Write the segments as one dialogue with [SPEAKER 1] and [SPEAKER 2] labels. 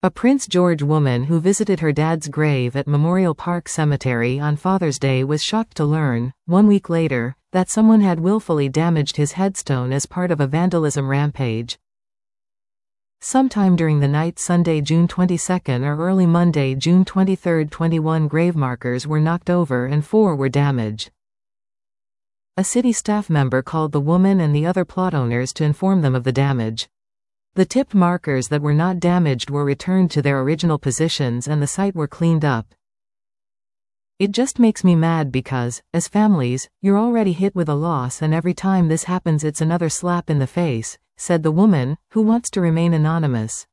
[SPEAKER 1] A Prince George woman who visited her dad's grave at Memorial Park Cemetery on Father's Day was shocked to learn, 1 week later, that someone had willfully damaged his headstone as part of a vandalism rampage. Sometime during the night Sunday, June 22 or early Monday, June 23, 21 grave markers were knocked over and 4 were damaged. A city staff member called the woman and the other plot owners to inform them of the damage. The tipped markers that were not damaged were returned to their original positions and the site were cleaned up. It just makes me mad because, as families, you're already hit with a loss and every time this happens it's another slap in the face, said the woman, who wants to remain anonymous.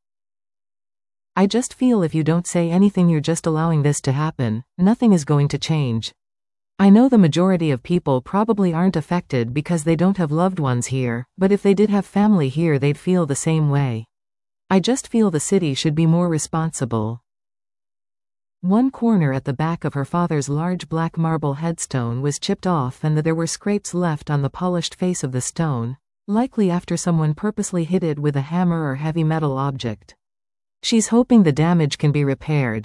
[SPEAKER 1] I just feel if you don't say anything you're just allowing this to happen, nothing is going to change. I know the majority of people probably aren't affected because they don't have loved ones here, but if they did have family here they'd feel the same way. I just feel the city should be more responsible. One corner at the back of her father's large black marble headstone was chipped off and there were scrapes left on the polished face of the stone, likely after someone purposely hit it with a hammer or heavy metal object. She's hoping the damage can be repaired.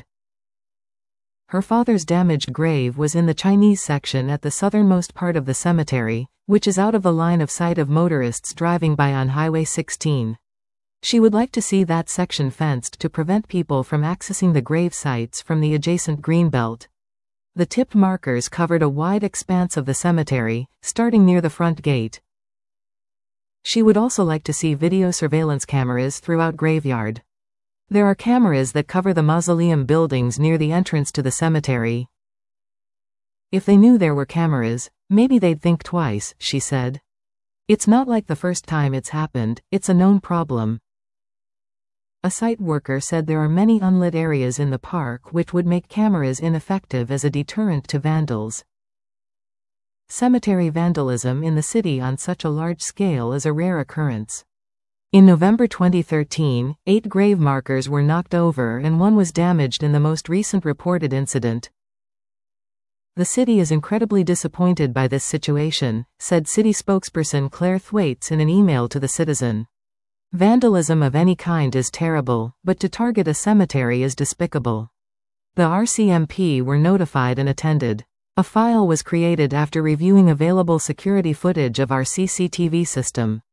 [SPEAKER 1] Her father's damaged grave was in the Chinese section at the southernmost part of the cemetery, which is out of the line of sight of motorists driving by on Highway 16. She would like to see that section fenced to prevent people from accessing the grave sites from the adjacent greenbelt. The tipped markers covered a wide expanse of the cemetery, starting near the front gate. She would also like to see video surveillance cameras throughout graveyard. There are cameras that cover the mausoleum buildings near the entrance to the cemetery. If they knew there were cameras, maybe they'd think twice, she said. It's not like the first time it's happened, it's a known problem. A site worker said there are many unlit areas in the park which would make cameras ineffective as a deterrent to vandals. Cemetery vandalism in the city on such a large scale is a rare occurrence. In November 2013, 8 grave markers were knocked over and 1 was damaged in the most recent reported incident. The city is incredibly disappointed by this situation, said city spokesperson Claire Thwaites in an email to the Citizen. Vandalism of any kind is terrible, but to target a cemetery is despicable. The RCMP were notified and attended. A file was created after reviewing available security footage of our CCTV system.